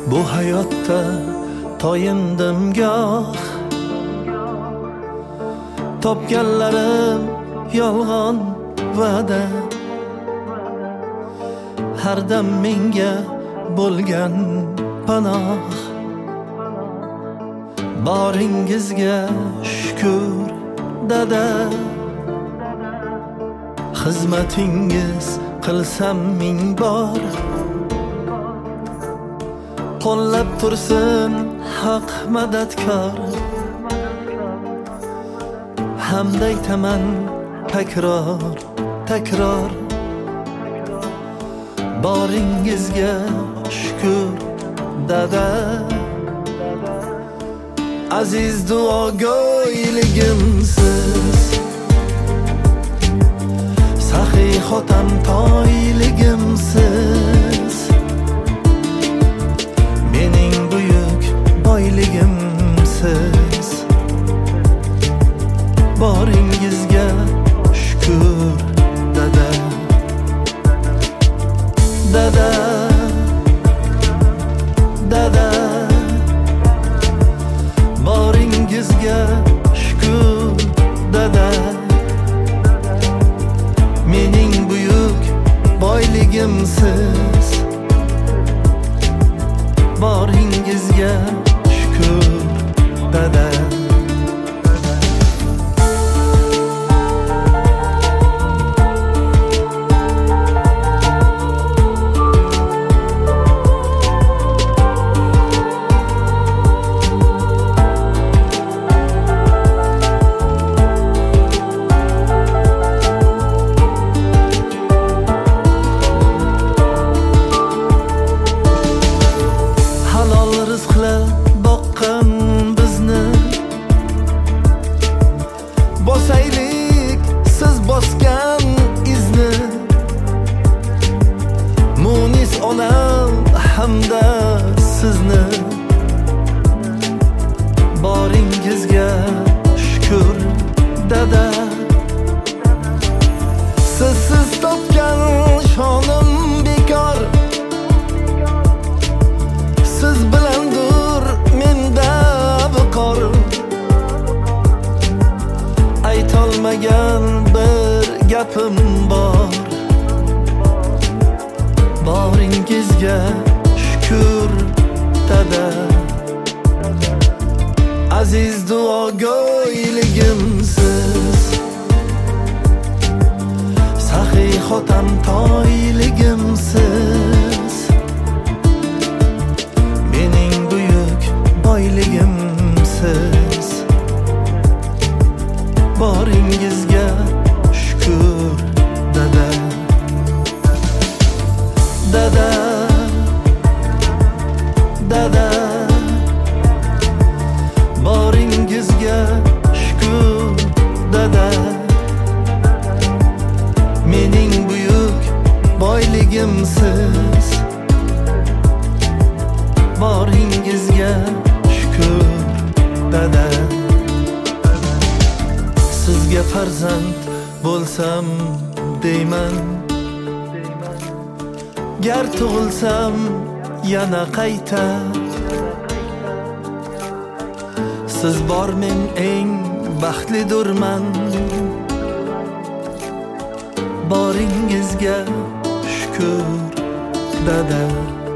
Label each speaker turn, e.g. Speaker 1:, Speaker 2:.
Speaker 1: Bu hayotda toyindim goh, topganlarim yolg'on va'da. Har dam menga bo'lgan panoh, boringizga shukr dada. Xizmatingiz qilsam ming bor, qo'llab tursin haq madadkor. Hamd aytaman takror takror, boringizga shukr dada. Aziz duogo'yligimsiz, saxiy xotam toyligimsiz, mening buyuk boyligimsiz. Boringizga shukr dada. Dada, dada, boringizga shukr dada. Mening buyuk boyligimsiz, boringizga shukr dada. Boqqan bizni bosaylik siz bosgan izni. Munis onam hamda sizni, boringizga shukr dada. Sizsiz topgan shonim bekor, siz bilandir menda viqor. Aytolmagan bir gapim bor, boringizga shukr dada. Aziz duogo'yligimsiz, saxiy xotam toyligimsiz, mening buyuk boyligimsiz. Boringizga shukr dada. Dada, dada, boringizga shukr dada. Mening buyuk boyligimsiz, boringizga shukr dada. Sizga farzand bo'lsam deyman, gar tug'ilsam yana qayta. Siz bor men eng baxtlidurman, boringizga shukr dada.